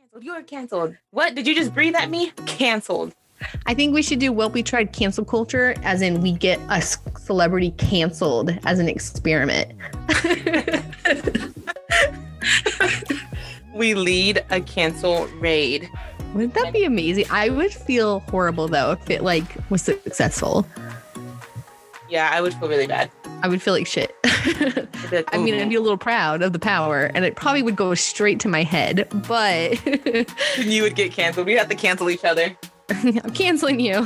You're canceled. What? Did you just breathe at me? Canceled. I think we should do what we tried cancel culture, as in we get a celebrity canceled as an experiment. We lead a cancel raid. Wouldn't that be amazing? I would feel horrible though if it was successful. Yeah, I would feel really bad. I would feel like shit. Like, I mean, I'd be a little proud of the power, and it probably would go straight to my head, but you would get canceled. We have to cancel each other. I'm canceling you.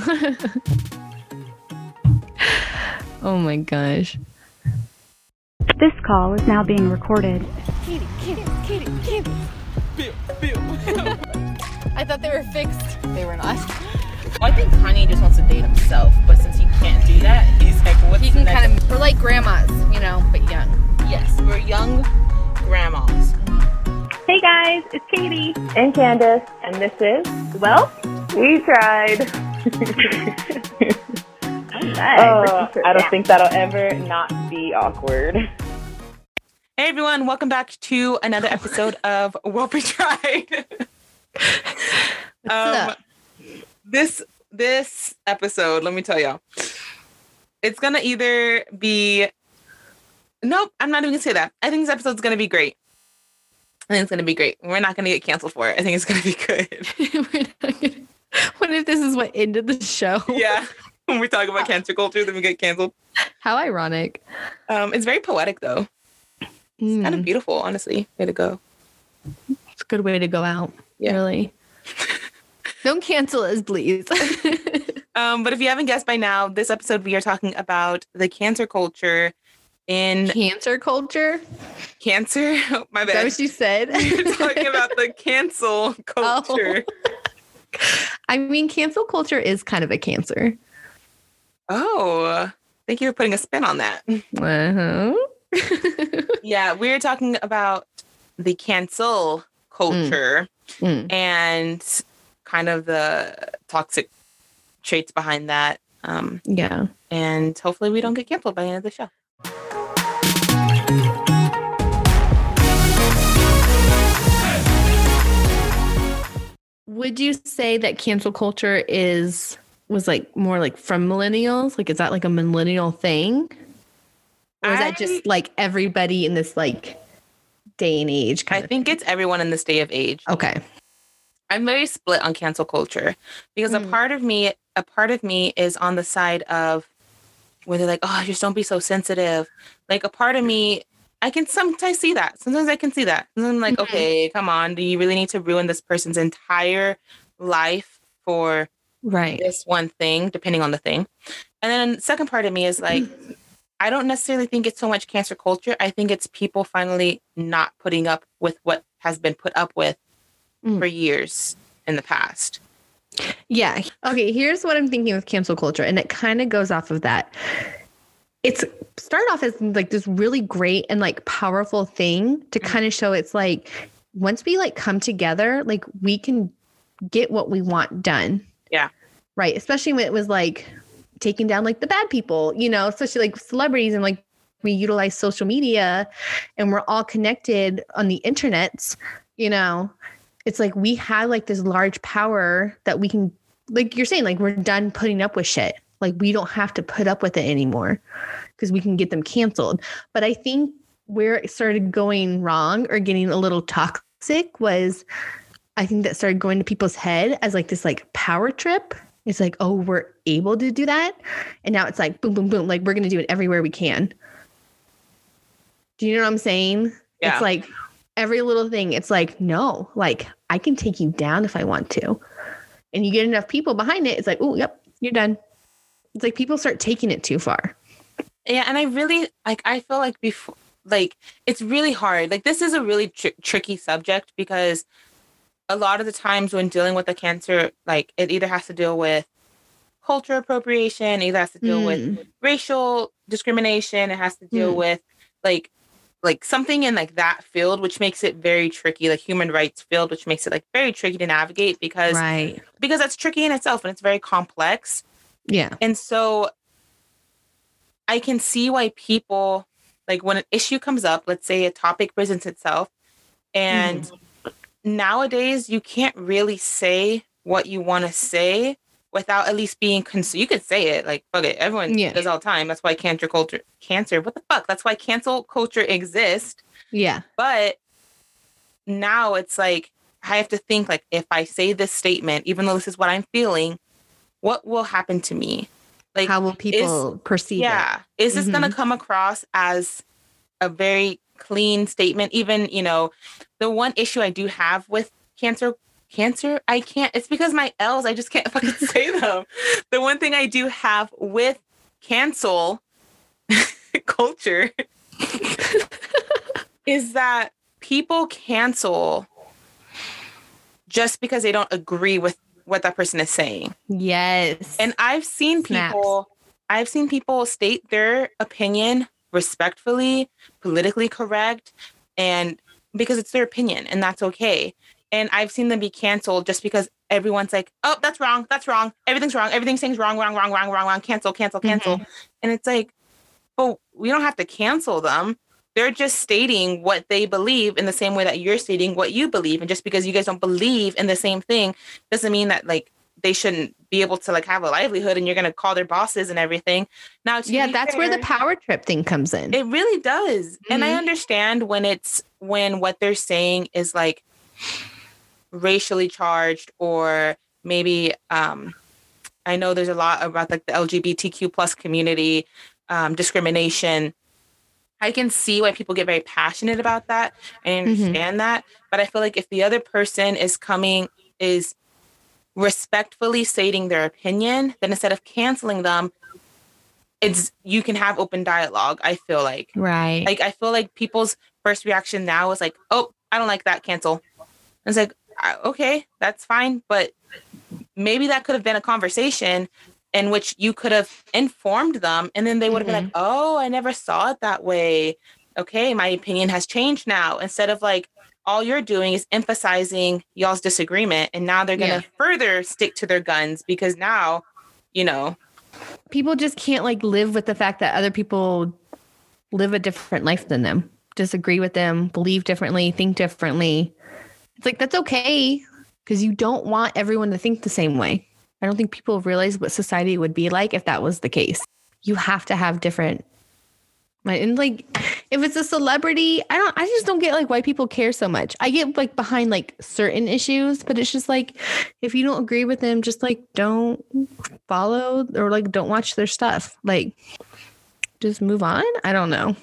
Oh my gosh. This call is now being recorded. Katie. Bill. I thought they were fixed. They were not. I think Kanye just wants to date himself, but since he can't do that, he's like, what's he can kind of, we're like grandmas, but young. Yes, we're young grandmas. Hey guys, it's Katie. And Candace, and this is, Well, we tried. I don't think that'll ever not be awkward. Hey everyone, welcome back to another episode of What We Tried. This episode, let me tell y'all, it's gonna either be, nope, I'm not even gonna say that. I think this episode's gonna be great. I think it's gonna be great. We're not gonna get canceled for it. I think it's gonna be good. What if this is what ended the show? Yeah. When we talk about cancel culture, then we get canceled. How ironic. It's very poetic though. It's kind of beautiful, honestly. Way to go. It's a good way to go out. Yeah. Really. Don't cancel us, please. But if you haven't guessed by now, this episode we are talking about the cancer culture in... Cancer culture? Cancer? Oh, my bad. Is that what you said? We're talking about the cancel culture. Oh. I mean, cancel culture is kind of a cancer. Oh, thank you for putting a spin on that. Uh-huh. Yeah, we're talking about the cancel culture and kind of the toxic traits behind that. Yeah. And hopefully we don't get canceled by the end of the show. Would you say that cancel culture was like more like from millennials? Like, is that like a millennial thing? Or is that just like everybody in this like day and age? I think it's everyone in this day of age. Okay. I'm very split on cancel culture because a part of me is on the side of where they're like, oh, just don't be so sensitive. Like a part of me, I can sometimes see that. Sometimes I can see that. And I'm like, okay, come on. Do you really need to ruin this person's entire life for this one thing, depending on the thing? And then the second part of me is like, I don't necessarily think it's so much cancer culture. I think it's people finally not putting up with what has been put up with for years in the past. Yeah. Okay. Here's what I'm thinking with cancel culture. And it kind of goes off of that. It's started off as like this really great and like powerful thing to kind of show it's like, once we like come together, like we can get what we want done. Yeah. Right. Especially when it was like taking down like the bad people, especially like celebrities, and like we utilize social media and we're all connected on the internet, it's like we have like this large power that we can, like you're saying, like we're done putting up with shit. Like we don't have to put up with it anymore because we can get them canceled. But I think where it started going wrong or getting a little toxic was, I think that started going to people's head as like this like power trip. It's like, oh, we're able to do that. And now it's like, boom, boom, boom. Like we're going to do it everywhere we can. Do you know what I'm saying? Yeah. It's like every little thing. It's like, no, like I can take you down if I want to. And you get enough people behind it. It's like, oh, yep, you're done. It's like people start taking it too far. Yeah. And I really I feel like before, like it's really hard. Like this is a really tricky subject because a lot of the times when dealing with the cancer, like it either has to deal with culture appropriation, either has to deal with racial discrimination, it has to deal with like something in like that field, which makes it very tricky, like human rights field, which makes it like very tricky to navigate because that's tricky in itself and it's very complex. Yeah. And so I can see why people, like when an issue comes up, let's say a topic presents itself and nowadays you can't really say what you want to say without at least being you could say it, like, fuck it, everyone does all the time. That's why what the fuck? That's why cancel culture exists. Yeah. But now it's like, I have to think, like, if I say this statement, even though this is what I'm feeling, what will happen to me? Like, how will people perceive it? Yeah. Is this going to come across as a very clean statement? Even, the one issue I do have with cancer, I can't, it's because my L's, I just can't fucking say them. The one thing I do have with cancel culture is that people cancel just because they don't agree with what that person is saying. Yes. And I've seen people state their opinion respectfully, politically correct, and because it's their opinion, and that's okay. And I've seen them be canceled just because everyone's like, oh, that's wrong. Everything's wrong. Everything's wrong. Cancel. Mm-hmm. And it's like, well, we don't have to cancel them. They're just stating what they believe in the same way that you're stating what you believe. And just because you guys don't believe in the same thing doesn't mean that, like, they shouldn't be able to, like, have a livelihood and you're going to call their bosses and everything. Now, that's where the power trip thing comes in. It really does. Mm-hmm. And I understand when what they're saying is, like, racially charged, or maybe I know there's a lot about, like, the LGBTQ plus community, discrimination. I can see why people get very passionate about that. I understand that. But I feel like if the other person is respectfully stating their opinion, then instead of canceling them, you can have open dialogue, I feel like. Right. Like, I feel like people's first reaction now is like, oh, I don't like that, cancel. And it's like, okay, that's fine. But maybe that could have been a conversation in which you could have informed them, and then they would have been like, oh, I never saw it that way. Okay, my opinion has changed now. Instead of, like, all you're doing is emphasizing y'all's disagreement, and now they're going to further stick to their guns because now, people just can't, like, live with the fact that other people live a different life than them, disagree with them, believe differently, think differently. It's like, that's okay, because you don't want everyone to think the same way. I don't think people realize what society would be like if that was the case. You have to have different, and, like, if it's a celebrity, I just don't get, like, why people care so much. I get, like, behind, like, certain issues, but it's just like, if you don't agree with them, just, like, don't follow or, like, don't watch their stuff. Like, just move on. I don't know.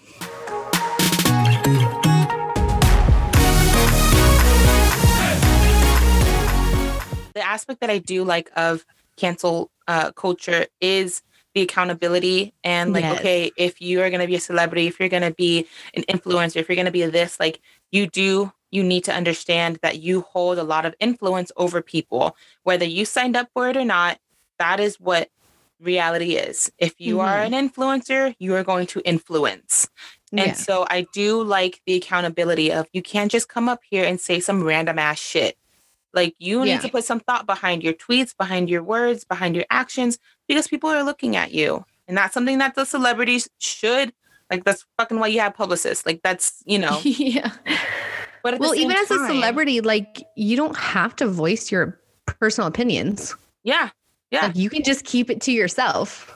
The aspect that I do like of cancel culture is the accountability, and, like, okay, if you are going to be a celebrity, if you're going to be an influencer, if you're going to be this, like, you need to understand that you hold a lot of influence over people, whether you signed up for it or not. That is what reality is. If you are an influencer, you are going to influence. And so I do like the accountability of, you can't just come up here and say some random ass shit. Like, you need to put some thought behind your tweets, behind your words, behind your actions, because people are looking at you. And that's something that the celebrities should, like, that's fucking why you have publicists. Like, that's, Yeah. But even as a celebrity, like, you don't have to voice your personal opinions. Yeah. Yeah. Like, you can just keep it to yourself.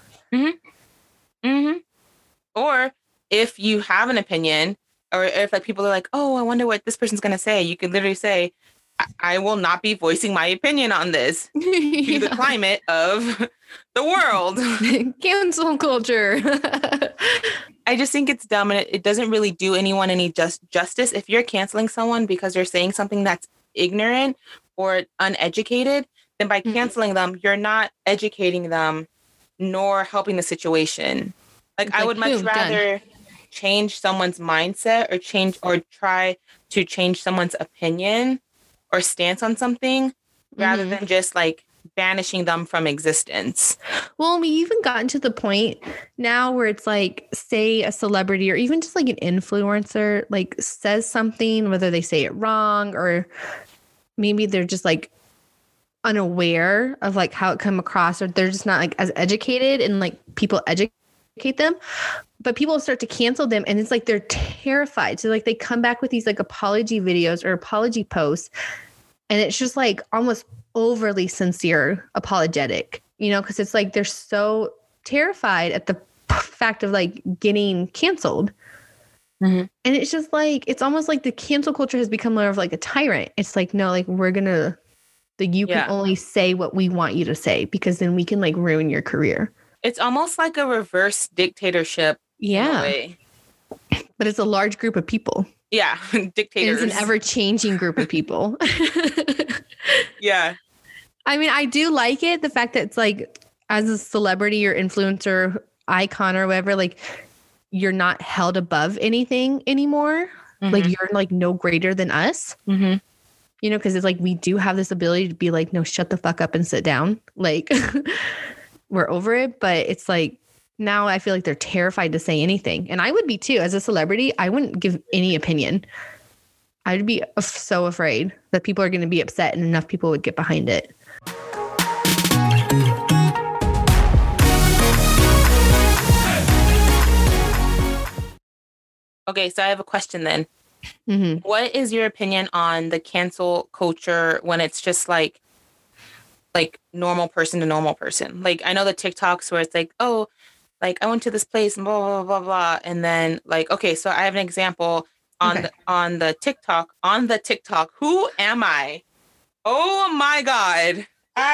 Or if you have an opinion, or if, like, people are like, oh, I wonder what this person's going to say, you can literally say, I will not be voicing my opinion on this to the climate of the world. Cancel culture. I just think it's dumb, and it doesn't really do anyone any justice. If you're canceling someone because they're saying something that's ignorant or uneducated, then by canceling them, you're not educating them nor helping the situation. Like, I would much rather change someone's mindset or try to change someone's opinion or stance on something rather than just, like, banishing them from existence. Well, we even gotten to the point now where it's like, say a celebrity or even just, like, an influencer, like, says something, whether they say it wrong or maybe they're just, like, unaware of, like, how it come across, or they're just not, like, as educated, and, like, people educate them. but people start to cancel them, and it's like they're terrified. So like they come back with these like apology videos or apology posts, and it's just like almost overly sincere apologetic, you know, because it's like they're so terrified at the fact of like getting canceled. And it's just like, it's almost like the cancel culture has become more of like a tyrant. It's like, no, like we're gonna, you can only say what we want you to say, because then we can like ruin your career. It's almost like a reverse dictatorship. Yeah. In a way. But it's a large group of people. Yeah. Dictators. It's an ever-changing group of people. Yeah. I mean, I do like it. The fact that it's like, as a celebrity or influencer icon or whatever, like you're not held above anything anymore. Like you're like no greater than us. You know, because it's like we do have this ability to be like, no, shut the fuck up and sit down. Like we're over it. But it's like now I feel like they're terrified to say anything. And I would be too. As a celebrity, I wouldn't give any opinion. I'd be so afraid that people are going to be upset and enough people would get behind it. Okay, so I have a question then. What is your opinion on the cancel culture when it's just like normal person to normal person? Like I know the TikToks where it's like, oh, like I went to this place and blah, blah, blah, blah. And then like, okay, so I have an example on the TikTok. Who am I? Oh my God.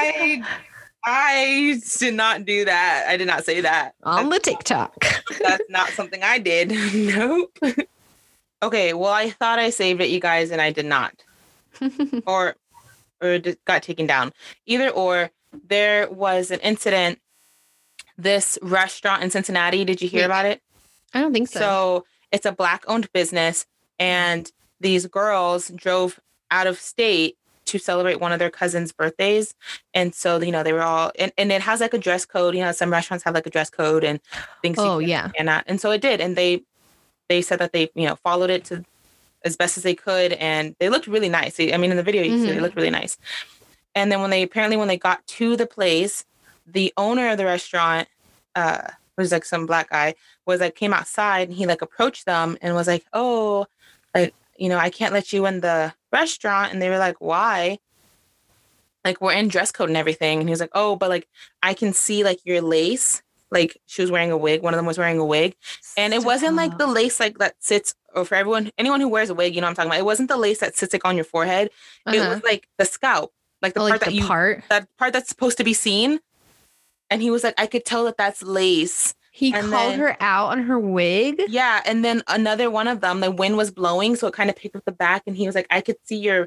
I did not do that. I did not say that. On the TikTok. That's not something I did. Nope. Okay, well, I thought I saved it, you guys, and I did not. or it got taken down. Either or, there was an incident. This restaurant in Cincinnati, did you hear about it? I don't think so. So it's a Black-owned business, and these girls drove out of state to celebrate one of their cousins' birthdays. And so, you know, they were all, and it has like a dress code. You know, some restaurants have like a dress code and things. And so it did. And they said that they, you know, followed it to as best as they could. And they looked really nice. I mean, in the video, you see they looked really nice. And then when they got to the place, the owner of the restaurant, was like some Black guy, was like, came outside and he like approached them and was like, oh, like, you know, I can't let you in the restaurant. And they were like, why? Like, we're in dress code and everything. And he was like, oh, but like, I can see like your lace. Like she was wearing a wig. One of them was wearing a wig. And it wasn't like the lace like that sits, or for anyone who wears a wig, you know what I'm talking about. It wasn't the lace that sits like on your forehead. It was like the scalp, like the that part that's supposed to be seen. And he was like, I could tell that that's lace. He called her out on her wig? Yeah. And then another one of them, the wind was blowing, so it kind of picked up the back. And he was like, I could see your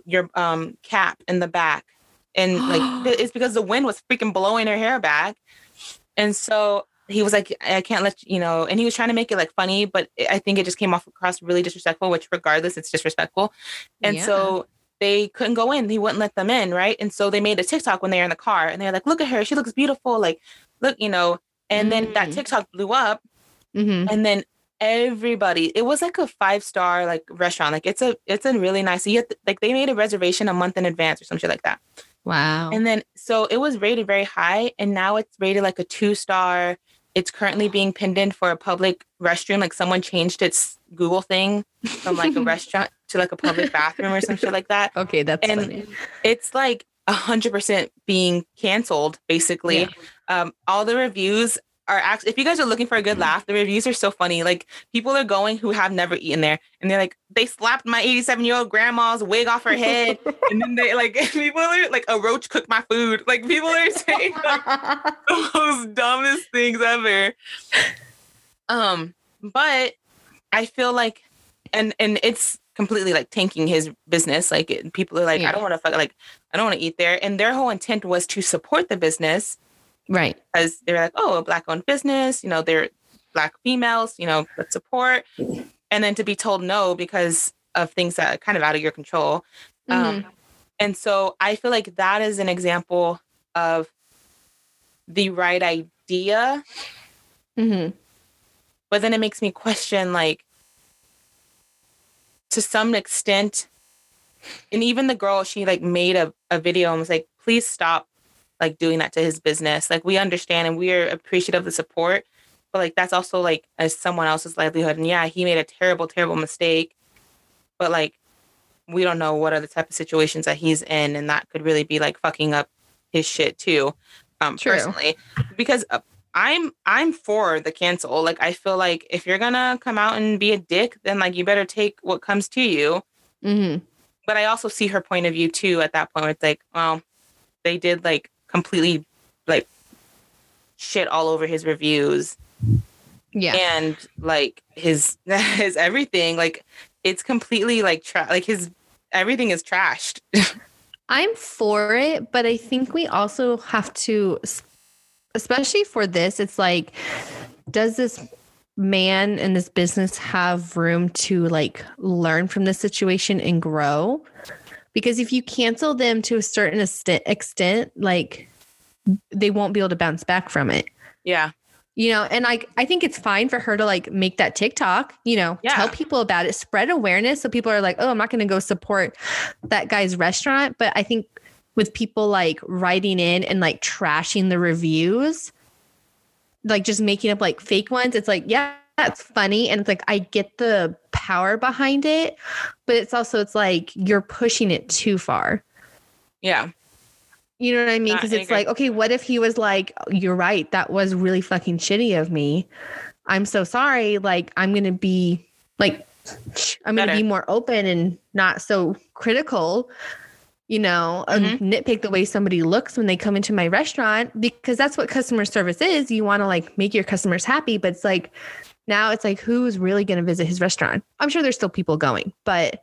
cap in the back. And like, it's because the wind was freaking blowing her hair back. And so he was like, I can't let you know. And he was trying to make it like funny, but I think it just came across really disrespectful, which regardless, it's disrespectful. And so they couldn't go in. He wouldn't let them in. Right. And so they made a TikTok when they were in the car and they're like, look at her. She looks beautiful. Like, look, you know. And then that TikTok blew up. And then everybody, it was like a 5-star like restaurant. Like it's a really nice, you have to, like they made a reservation a month in advance or some shit like that. Wow. And then, so it was rated very high and now it's rated like a 2-star. It's currently being pinned in for a public restroom. Like someone changed its Google thing from like a restaurant to like a public bathroom or some shit like that. Okay. That's funny. It's like 100% being canceled basically. All the reviews are actually, if you guys are looking for a good laugh, the reviews are so funny. Like people are going who have never eaten there and they're like, they slapped my 87-year-old grandma's wig off her head. And then they like, people are like, a roach cooked my food. Like people are saying like, the most dumbest things ever. But I feel like, and it's completely like tanking his business. Like people are like, I don't want to eat there. And their whole intent was to support the business. Right. Because they're like, oh, a Black-owned business, you know, they're Black females, you know, let's support. And then to be told no because of things that are kind of out of your control. And so I feel like that is an example of the right idea. But then it makes me question, like, to some extent, and even the girl, she like made a video and was like, please stop like doing that to his business. Like we understand and we are appreciative of the support, but like that's also like as someone else's livelihood. And yeah, he made a terrible, terrible mistake. But like we don't know what other type of situations that he's in, and that could really be like fucking up his shit too. True. Personally, because I'm for the cancel. Like I feel like if you're gonna come out and be a dick, then like you better take what comes to you. Mm-hmm. But I also see her point of view too. At that point, where it's like, well, they did like completely like shit all over his reviews. Yeah. And like his everything, like it's completely like like his everything is trashed. I'm for it, but I think we also have to, especially for this, it's like, does this man in this business have room to like learn from this situation and grow? Because if you cancel them to a certain extent, like they won't be able to bounce back from it. Yeah. You know, and like I think it's fine for her to like make that TikTok, you know, tell people about it, spread awareness. So people are like, oh, I'm not going to go support that guy's restaurant. But I think with people like writing in and like trashing the reviews, like just making up like fake ones, it's like, yeah, that's funny. And it's like, I get the power behind it, but it's also, it's like you're pushing it too far. Yeah. You know what I mean? Because it's like, okay, what if he was like, you're right, that was really fucking shitty of me. I'm so sorry. Like, I'm going to be like, I'm going to be more open and not so critical, you know, nitpick the way somebody looks when they come into my restaurant, because that's what customer service is. You want to like make your customers happy, but it's like, now it's like, who's really going to visit his restaurant? I'm sure there's still people going, but.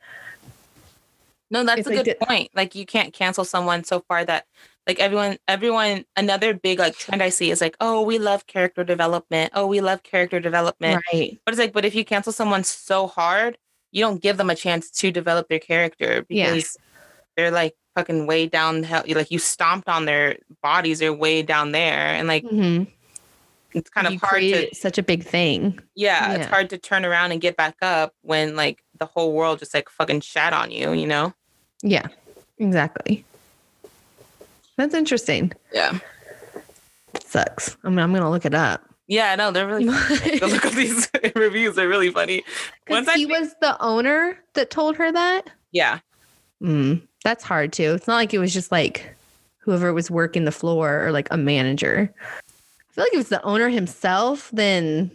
No, that's a like good point. Like you can't cancel someone so far that like everyone, another big like trend I see is like, oh, we love character development. Oh, we love character development. Right. But it's like, but if you cancel someone so hard, you don't give them a chance to develop their character because they're like fucking way down hell. Like you stomped on their bodies, they're way down there. And like, it's kind of hard to such a big thing. Yeah. It's hard to turn around and get back up when like the whole world just like fucking shat on you, you know? Yeah, exactly. That's interesting. Yeah. It sucks. I mean, I'm going to look it up. Yeah, no, they're really funny. Go look at these reviews. They're really funny. Because he was the owner that told her that? Yeah. That's hard too. It's not like it was just like whoever was working the floor or like a manager. I feel like if it's the owner himself, then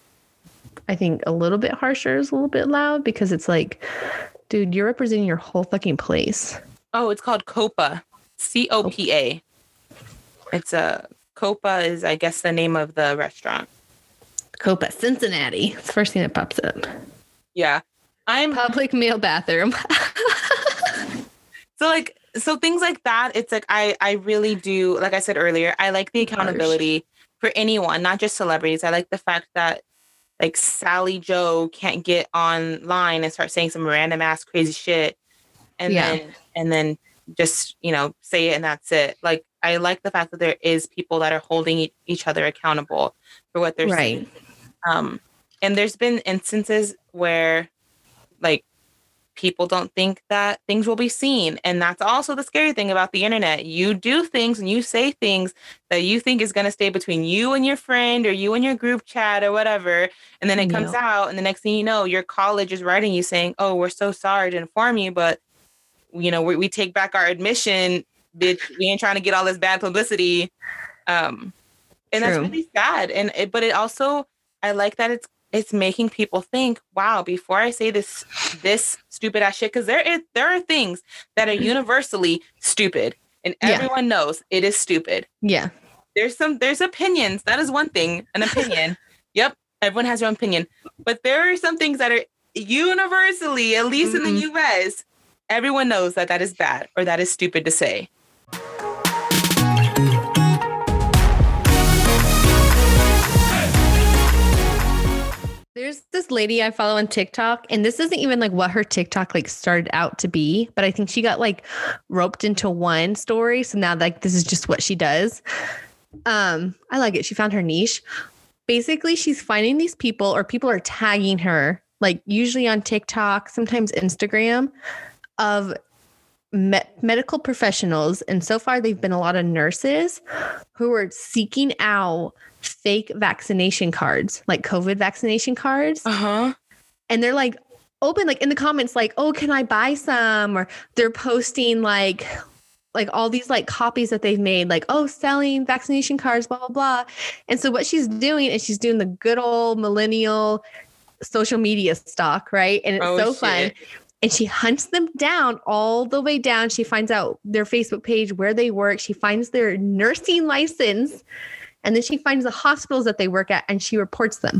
I think a little bit harsher is a little bit loud because it's like, dude, you're representing your whole fucking place. Oh, it's called Copa. COPA. It's Copa is, I guess, the name of the restaurant. Copa, Cincinnati. It's the first thing that pops up. Yeah. Public male bathroom. So things like that, it's like I really do, like I said earlier, I like the accountability for anyone, not just celebrities. I like the fact that like Sally Joe can't get online and start saying some random ass crazy shit and then just, you know, say it and that's it. Like I like the fact that there is people that are holding each other accountable for what they're saying. And there's been instances where like people don't think that things will be seen. And that's also the scary thing about the internet. You do things and you say things that you think is going to stay between you and your friend or you and your group chat or whatever. And then it comes out and the next thing you know, your college is writing you saying, oh, we're so sorry to inform you, but you know, we take back our admission, bitch. We ain't trying to get all this bad publicity. And that's really sad. But it also, I like that it's making people think, wow, before I say this stupid ass shit, because there are things that are universally stupid and everyone knows it is stupid. Yeah. There's opinions. That is one thing, an opinion. Yep. Everyone has their own opinion. But there are some things that are universally, at least in the US, everyone knows that is bad or that is stupid to say. There's this lady I follow on TikTok, and this isn't even like what her TikTok like started out to be, but I think she got like roped into one story. So now like this is just what she does. I like it. She found her niche. Basically, she's finding these people or people are tagging her, like usually on TikTok, sometimes Instagram, of medical professionals. And so far, they've been a lot of nurses who are seeking out fake vaccination cards, like COVID vaccination cards. And they're like open, like in the comments, like, oh, can I buy some? Or they're posting like all these like copies that they've made, like, oh, selling vaccination cards, blah, blah, blah. And so what she's doing is she's doing the good old millennial social media stalk, right? And it's fun. And she hunts them down all the way down. She finds out their Facebook page, where they work. She finds their nursing license. And then she finds the hospitals that they work at and she reports them.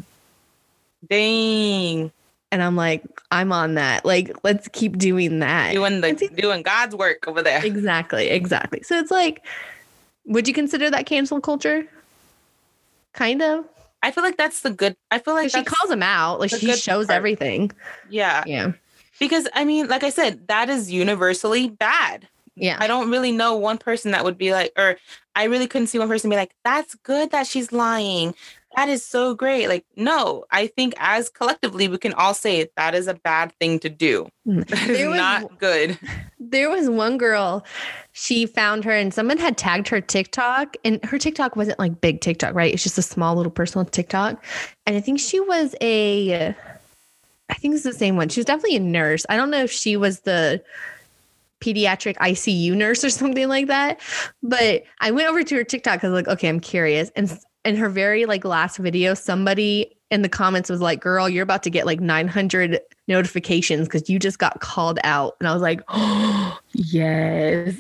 Dang. And I'm like, I'm on that. Like, let's keep doing that. Doing God's work over there. Exactly. So it's like, would you consider that cancel culture? Kind of. I feel like that's the good. I feel like she calls them out. Like she shows everything. Yeah. Because I mean, like I said, that is universally bad. Yeah. I don't really know one person that would be like, or I really couldn't see one person be like, that's good that she's lying. That is so great. Like, no, I think as collectively, we can all say that is a bad thing to do. That is not good. There was one girl, she found her and someone had tagged her TikTok, and her TikTok wasn't like big TikTok, right? It's just a small little personal TikTok. And I think she was I think it's the same one. She was definitely a nurse. I don't know if she was the pediatric ICU nurse or something like that. But I went over to her TikTok because like, okay, I'm curious. And in her very like last video, somebody in the comments was like, girl, you're about to get like 900 notifications because you just got called out. And I was like, oh, yes.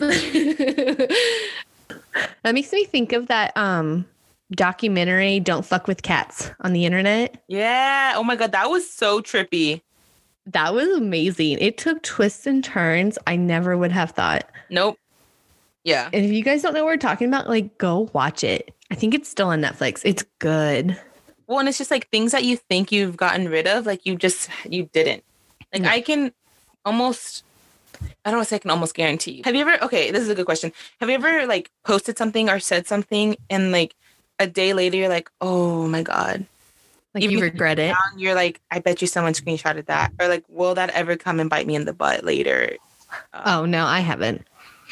That makes me think of that documentary, Don't Fuck with Cats, on the internet. Yeah. Oh my God. That was so trippy. That was amazing. It took twists and turns I never would have thought. Nope. Yeah. And if you guys don't know what we're talking about, like, go watch it. I think it's still on Netflix. It's good. Well, and it's just like things that you think you've gotten rid of, like you didn't. Like no. I don't want to say I can almost guarantee you. Have you ever, okay, this is a good question. Have you ever like posted something or said something and like a day later you're like, oh my God. Like you regret it. You're like, I bet you someone screenshotted that. Or like, will that ever come and bite me in the butt later? Oh no, I haven't.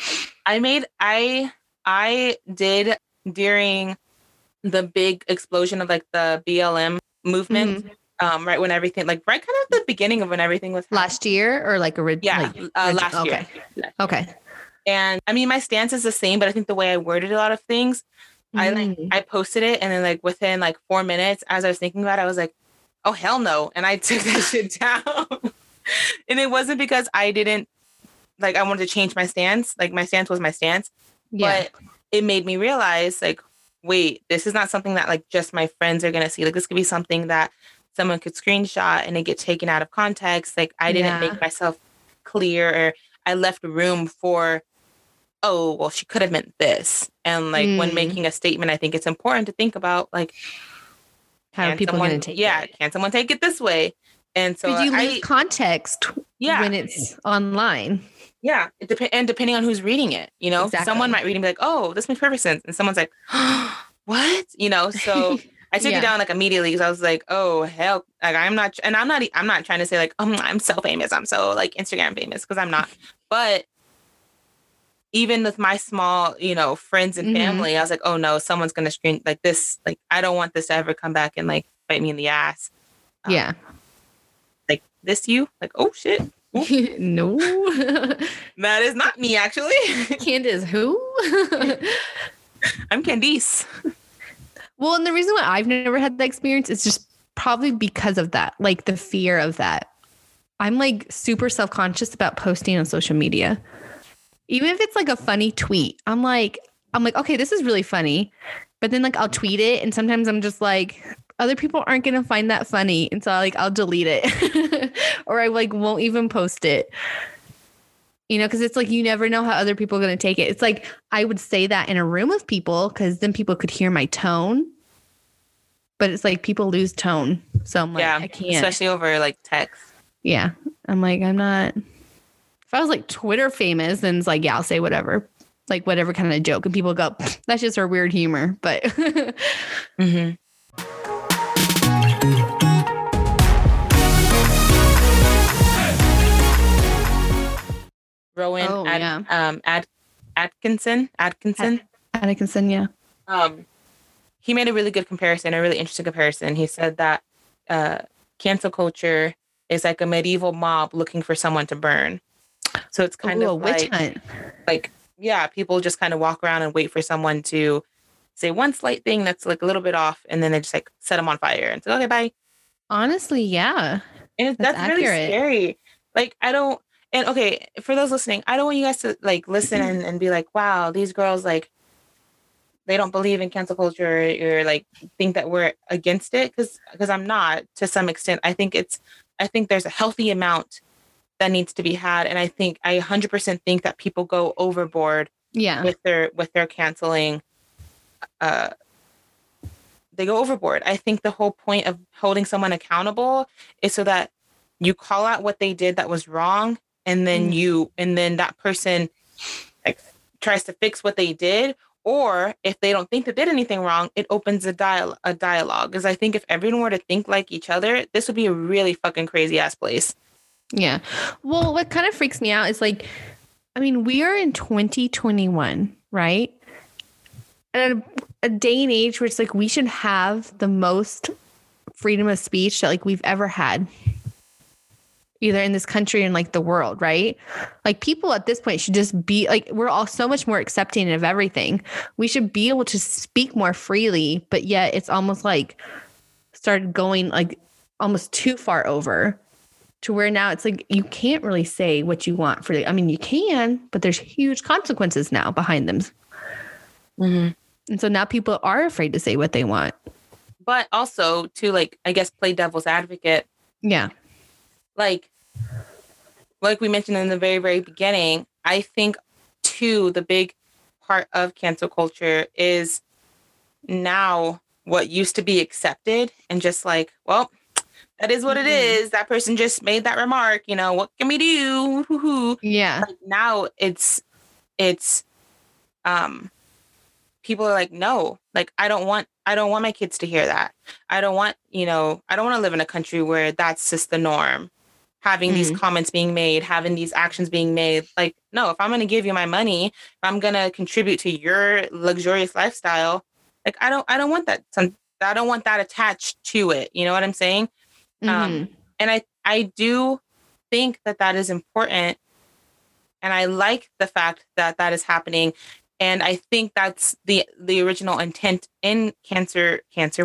I did during the big explosion of like the BLM movement, right when everything, like right kind of the beginning of when everything was happening. Last year or like last year. Okay. And I mean, my stance is the same, but I think the way I worded a lot of things, I posted it, and then like within like 4 minutes, as I was thinking about it, I was like, oh hell no, and I took that shit down. And it wasn't because I didn't like I wanted to change my stance. Like my stance was my stance, but it made me realize like, wait, this is not something that like just my friends are gonna see. Like this could be something that someone could screenshot and it get taken out of context. Like I didn't make myself clear, or I left room for, oh, well, she could have meant this. And like when making a statement, I think it's important to think about like how are people going to take it? Yeah, can someone take it this way? And so you lose context when it's online. Yeah, and depending on who's reading it, you know, someone might read and be like, "Oh, this makes perfect sense," and someone's like, "What?" You know, so I took it down like immediately because I was like, "Oh hell!" Like I'm not trying to say like, I'm so famous, I'm so like Instagram famous, because I'm not. But even with my small, you know, friends and family, I was like, "Oh no, someone's gonna screen like this. Like I don't want this to ever come back and like bite me in the ass." Like this, you like, oh shit. No, that is not me, actually. Candace, who? I'm Candice. Well, and the reason why I've never had that experience is just probably because of that, like the fear of that. I'm like super self-conscious about posting on social media. Even if it's like a funny tweet, I'm like, okay, this is really funny. But then like I'll tweet it, and sometimes I'm just like, other people aren't going to find that funny. And so I'll delete it or I like won't even post it, you know, because it's like, you never know how other people are going to take it. It's like, I would say that in a room of people because then people could hear my tone, but it's like people lose tone. So I'm like, I can't. Especially over like text. Yeah. I'm like, I'm not, if I was like Twitter famous, then it's like, yeah, I'll say whatever, like whatever kind of joke. And people go, that's just her weird humor. But Rowan Atkinson, yeah. he made a really good comparison, a really interesting comparison. He said that cancel culture is like a medieval mob looking for someone to burn. So it's kind of a witch hunt. Like, yeah, people just kind of walk around and wait for someone to say one slight thing that's like a little bit off, and then they just like set them on fire and say, okay, bye. Honestly, yeah. And that's really scary. Like, I don't, and okay, for those listening, I don't want you guys to like listen and be like, wow, these girls, like, they don't believe in cancel culture or like think that we're against it. Cause I'm not, to some extent. I think there's a healthy amount that needs to be had. And I 100% think that people go overboard with their canceling. They go overboard. I think the whole point of holding someone accountable is so that you call out what they did that was wrong. And then then that person like tries to fix what they did. Or if they don't think they did anything wrong, it opens a dialogue. Because I think if everyone were to think like each other, this would be a really fucking crazy ass place. Yeah. Well, what kind of freaks me out is like, I mean, we are in 2021, right? And a day and age where it's like we should have the most freedom of speech that like we've ever had, either in this country and like the world, right? Like people at this point should just be like, we're all so much more accepting of everything. We should be able to speak more freely, but yet it's almost like started going like almost too far over to where now it's like you can't really say what you want freely. I mean, you can, but there's huge consequences now behind them. Mm-hmm. And so now people are afraid to say what they want. But also to like, I guess, play devil's advocate. Yeah. Like we mentioned in the very, very beginning, I think too, the big part of cancel culture is now what used to be accepted and just like, well, that is what it is. That person just made that remark, you know, what can we do? Hoo-hoo. Yeah. Like now it's people are like, no, like, I don't want my kids to hear that. I don't want to live in a country where that's just the norm. Having these comments being made, having these actions being made. Like, no, if I'm going to give you my money, if I'm going to contribute to your luxurious lifestyle, like, I don't want that. I don't want that attached to it. You know what I'm saying? And I do think that is important. And I like the fact that is happening. And I think that's the original intent in cancel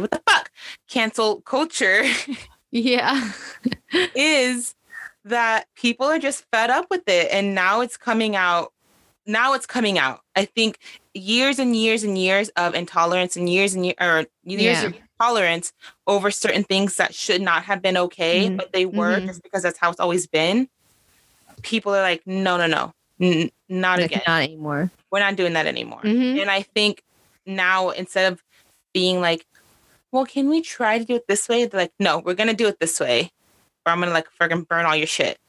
culture. Yeah. is that people are just fed up with it. And now it's coming out. I think years and years and years of intolerance and years of tolerance over certain things that should not have been okay, but they were just because that's how it's always been. People are like, no, not again. Not anymore. We're not doing that anymore. And I think now, instead of being like, well, can we try to do it this way? They're like, no, we're going to do it this way. Or I'm going to like friggin' burn all your shit.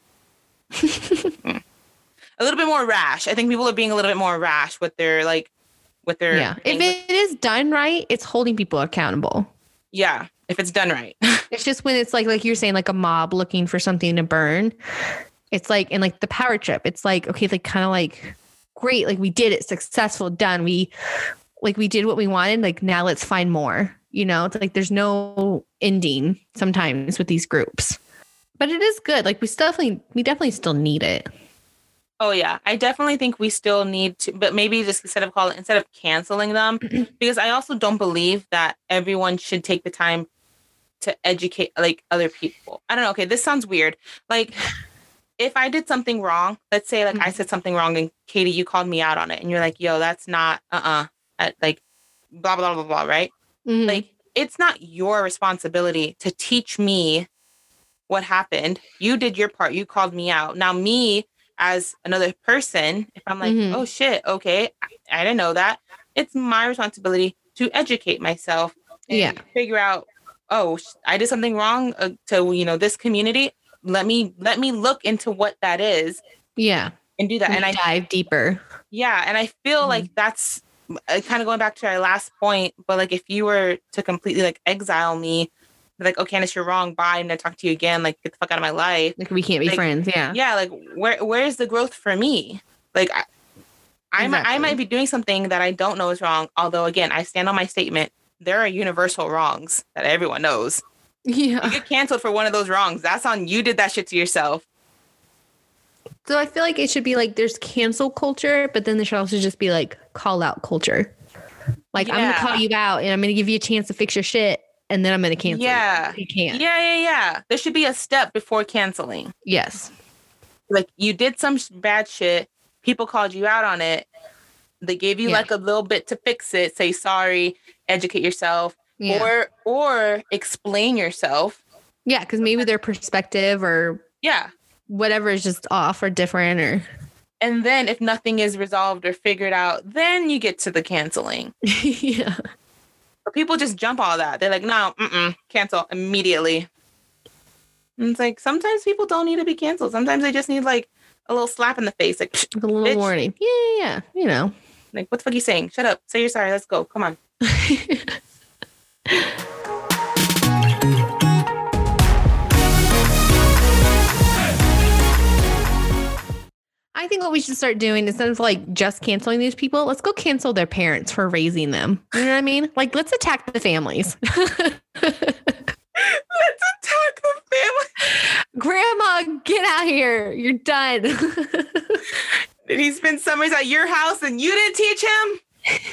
A little bit more rash. I think people are being a little bit more rash with their yeah. If it is done right, it's holding people accountable. Yeah. If it's done right. It's just when it's like you're saying, like a mob looking for something to burn. It's like, and like the power trip, it's like, okay, like kind of like, great. Like we did it, successful, done. We did what we wanted. Like now let's find more, you know, it's like, there's no ending sometimes with these groups, but it is good. Like we definitely still need it. Oh yeah. I definitely think we still need to, but maybe just instead of canceling them, because I also don't believe that everyone should take the time to educate like other people. I don't know. Okay. This sounds weird. Like, if I did something wrong, let's say like I said something wrong and Katie, you called me out on it and you're like, yo, that's not, like blah, blah, blah, blah, right? Like, it's not your responsibility to teach me what happened. You did your part. You called me out. Now me as another person, if I'm like, oh shit, okay, I didn't know that. It's my responsibility to educate myself and figure out, oh, I did something wrong to, this community. Let me look into what that is. Yeah. And do that. And I dive deeper. Yeah. And I feel like that's kind of going back to our last point. But like, if you were to completely like exile me, like, oh, Candace, you're wrong. Bye. I'm going to talk to you again. Like, get the fuck out of my life. Like we can't be friends. Yeah. Yeah. Like where's the growth for me? Like I might be doing something that I don't know is wrong. Although again, I stand on my statement. there are universal wrongs that everyone knows. Yeah. You get canceled for one of those wrongs. That's on you. Did that shit to yourself. So I feel like it should be like there's cancel culture, but then there should also just be like call out culture. Like I'm gonna call you out and I'm gonna give you a chance to fix your shit, and then I'm gonna cancel you. You can't. Yeah. There should be a step before canceling. Yes. Like you did some bad shit. People called you out on it. They gave you like a little bit to fix it. Say sorry, educate yourself, or explain yourself. Yeah, because maybe their perspective or whatever is just off or different or. And then if nothing is resolved or figured out, then you get to the canceling. Yeah. But people just jump all that. They're like, no, cancel immediately. And it's like, sometimes people don't need to be canceled. Sometimes they just need like a little slap in the face. Like, a little bitch. Warning. Yeah. You know. Like, what the fuck are you saying? Shut up. Say you're sorry. Let's go. Come on. I think what we should start doing instead of like just canceling these people, let's go cancel their parents for raising them. You know what I mean? Like, let's attack the families. Let's attack the family. Grandma, get out here. You're done. Did he spend summers at your house and you didn't teach him?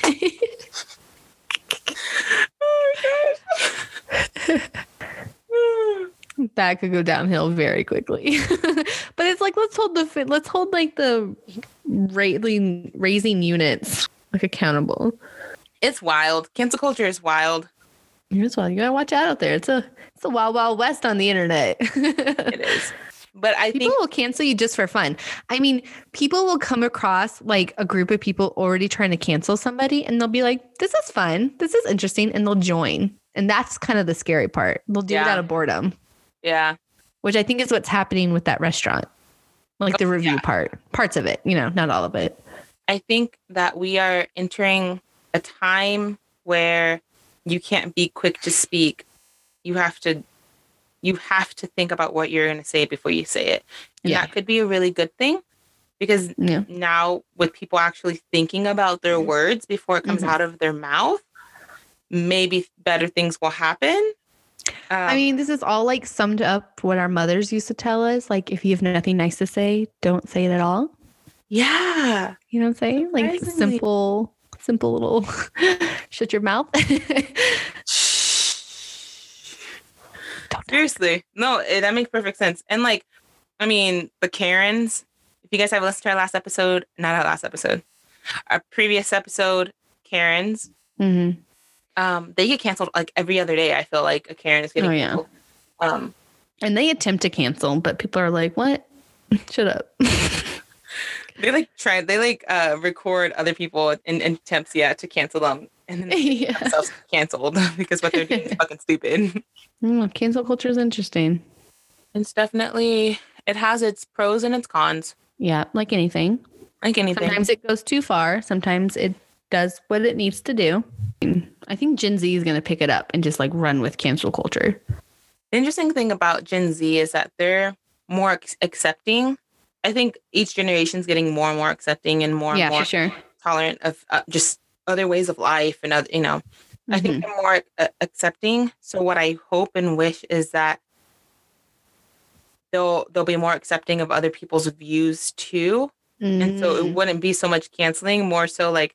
Oh my gosh. That could go downhill very quickly. But it's like let's hold like the raising units like accountable. It's wild. Cancel culture is wild. Here's why you gotta watch out there. It's a wild, wild west on the internet. It is. But I think people will cancel you just for fun. I mean, people will come across like a group of people already trying to cancel somebody and they'll be like, this is fun. This is interesting. And they'll join. And that's kind of the scary part. They'll do it out of boredom. Yeah. Which I think is what's happening with that restaurant. Like the review parts of it, not all of it. I think that we are entering a time where you can't be quick to speak. You have to think about what you're going to say before you say it. And that could be a really good thing because now with people actually thinking about their words before it comes out of their mouth, maybe better things will happen. I mean, this is all like summed up what our mothers used to tell us. Like, if you have nothing nice to say, don't say it at all. Yeah. You know what I'm saying? Like simple little shut your mouth. Seriously. No, that makes perfect sense. And like, I mean, the Karens, if you guys have listened to our previous episode, Karens, they get canceled like every other day. I feel like a Karen is getting canceled. And they attempt to cancel, but people are like, what? Shut up. They record other people in attempts, to cancel them. And then they get themselves canceled because what they're doing is fucking stupid. Cancel culture is interesting. It's definitely, it has its pros and its cons. Yeah, like anything. Sometimes it goes too far. Sometimes it does what it needs to do. I think Gen Z is going to pick it up and just like run with cancel culture. The interesting thing about Gen Z is that they're more accepting. I think each generation is getting more and more accepting and more tolerant of just other ways of life and other, I think they're more accepting. So what I hope and wish is that they'll be more accepting of other people's views too. And so it wouldn't be so much canceling, more so like,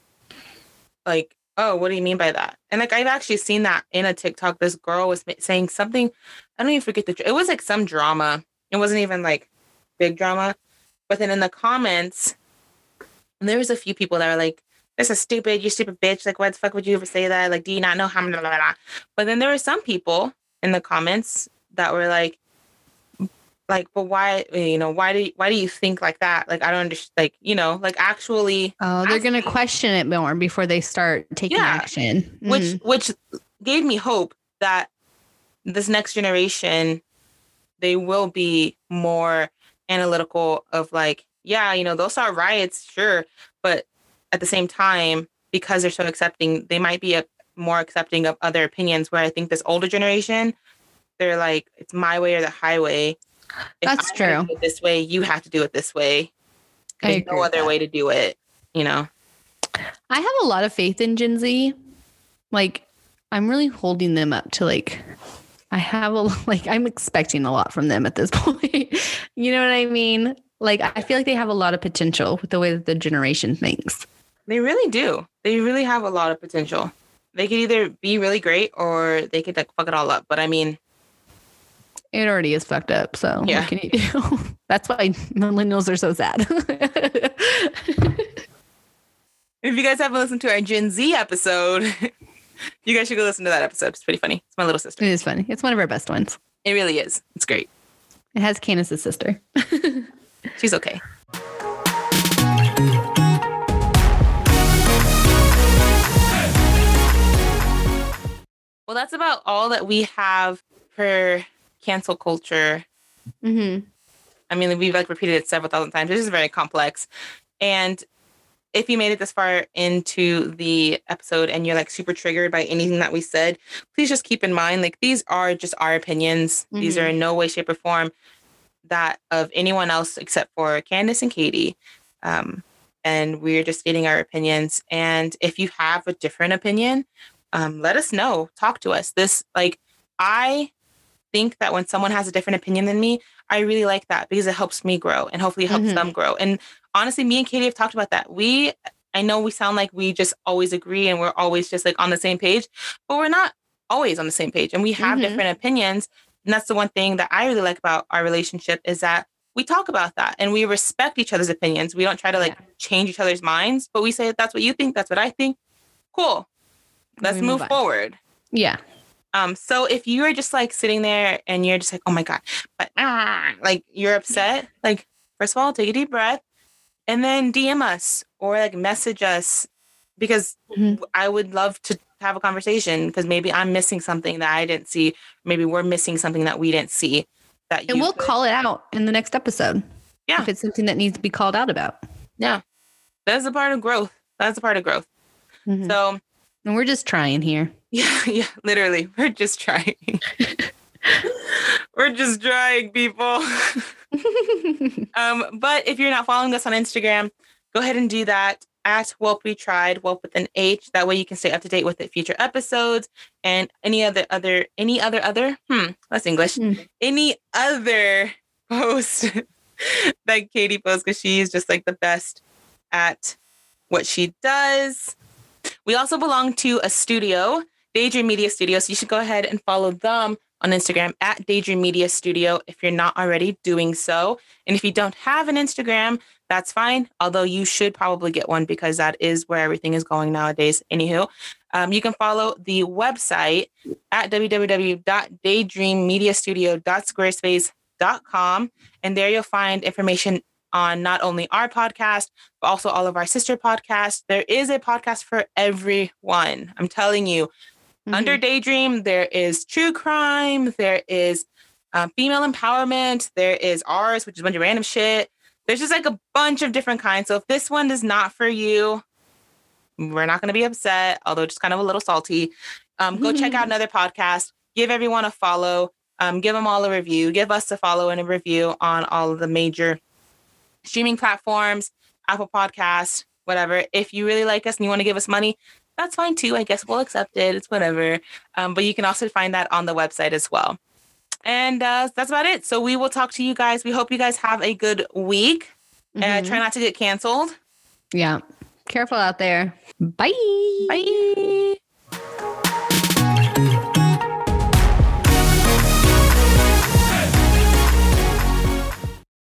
oh, what do you mean by that? And like, I've actually seen that in a TikTok. This girl was saying something. I don't even forget it was like some drama. It wasn't even like big drama. But then in the comments, there was a few people that were like, this is stupid. You stupid bitch. Like, why the fuck would you ever say that? Like, do you not know how? Blah, blah, blah. But then there were some people in the comments that were like, but why, why do you think like that? Like, I don't understand, like actually. Oh, they're going to question it more before they start taking action. Which gave me hope that this next generation, they will be more analytical of like, they'll start riots, sure. But at the same time, because they're so accepting, they might be more accepting of other opinions, where I think this older generation, they're like, it's my way or the highway. That's true. Do it this way, you have to do it this way. There's no other way to do it, I have a lot of faith in Gen Z. Like, I'm really holding them up to like, I'm expecting a lot from them at this point. You know what I mean? Like, I feel like they have a lot of potential with the way that the generation thinks. They really do. They really have a lot of potential. They could either be really great or they could like fuck it all up. But I mean, it already is fucked up. So yeah. What can you do? That's why millennials are so sad. If you guys haven't listened to our Gen Z episode, you guys should go listen to that episode. It's pretty funny. It's my little sister. It is funny. It's one of our best ones. It really is. It's great. It has Candace's sister. She's okay. Well, that's about all that we have for cancel culture. Mm-hmm. I mean, we've like repeated it several thousand times. It's just very complex. And if you made it this far into the episode and you're like super triggered by anything that we said, please just keep in mind, like, these are just our opinions. Mm-hmm. These are in no way, shape, or form that of anyone else except for Candace and Katie. And we're just stating our opinions. And if you have a different opinion, let us know. Talk to us. I think that when someone has a different opinion than me, I really like that because it helps me grow and hopefully it helps them grow. And honestly, me and Katie have talked about that. I know we sound like we just always agree and we're always just like on the same page, but we're not always on the same page and we have different opinions. And that's the one thing that I really like about our relationship is that we talk about that and we respect each other's opinions. We don't try to change each other's minds, but we say, that's what you think. That's what I think. Cool. Let's move forward. Yeah. So if you are just like sitting there and you're just like, oh my God, but like you're upset, like, first of all, take a deep breath and then DM us or like message us because I would love to have a conversation because maybe I'm missing something that I didn't see. Maybe we're missing something that we didn't see. And we'll call it out in the next episode. Yeah. If it's something that needs to be called out about. Yeah. That's a part of growth. Mm-hmm. So. And we're just trying here. Yeah, literally. We're just trying. We're just trying, people. But if you're not following us on Instagram, go ahead and do that at Whelp We Tried, Whelp with an H. That way you can stay up to date with the future episodes and any other, that's English. Any other post that Katie posts because she is just like the best at what she does. We also belong to a studio, Daydream Media Studio. So you should go ahead and follow them on Instagram at Daydream Media Studio if you're not already doing so. And if you don't have an Instagram, that's fine. Although you should probably get one because that is where everything is going nowadays. Anywho, you can follow the website at www.daydreammediastudio.squarespace.com. And there you'll find information on not only our podcast, but also all of our sister podcasts. There is a podcast for everyone. I'm telling you, under Daydream, there is true crime. There is female empowerment. There is ours, which is a bunch of random shit. There's just like a bunch of different kinds. So if this one is not for you, we're not going to be upset, although just kind of a little salty. Go check out another podcast. Give everyone a follow. Give them all a review. Give us a follow and a review on all of the major streaming platforms, Apple Podcasts, whatever. If you really like us and you want to give us money, that's fine too. I guess we'll accept it. It's whatever. But you can also find that on the website as well. And that's about it. So we will talk to you guys. We hope you guys have a good week. Try not to get canceled. Yeah. Careful out there. Bye. Bye.